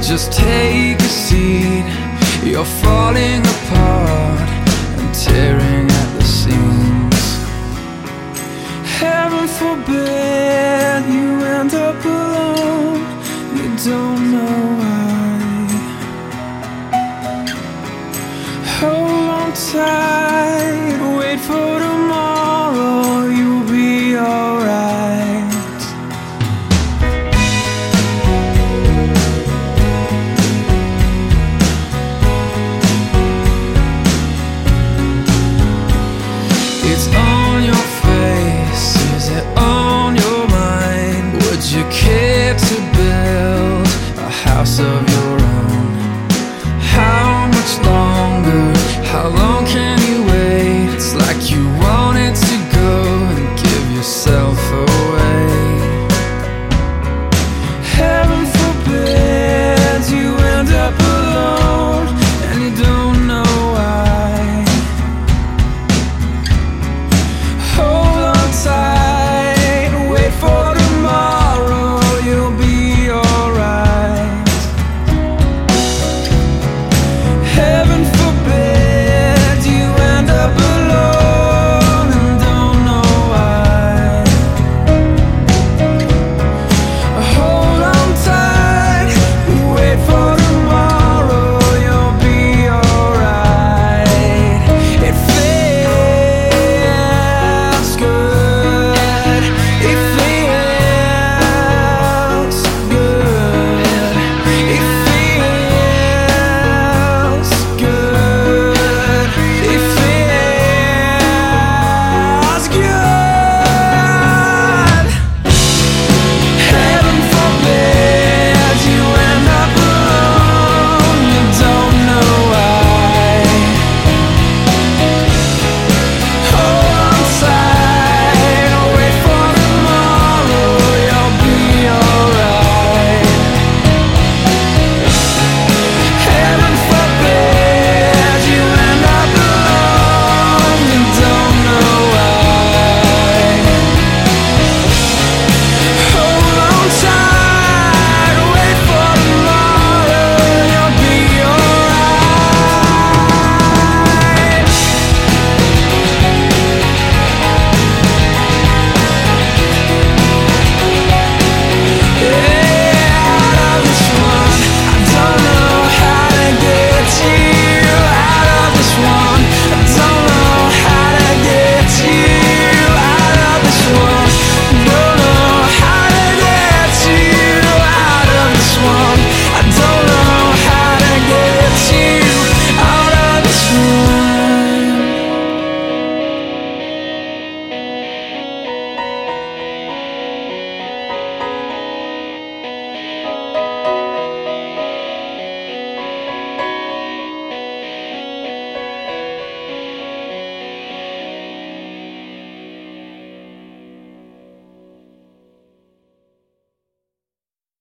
just take a seat. You're falling apart and tearing at the seams. Heaven forbid you end up alone. You don't know why. Hold on tight, wait for tomorrow. You'll be alright. It's on your face, is it on your mind? Would you care to build a house of your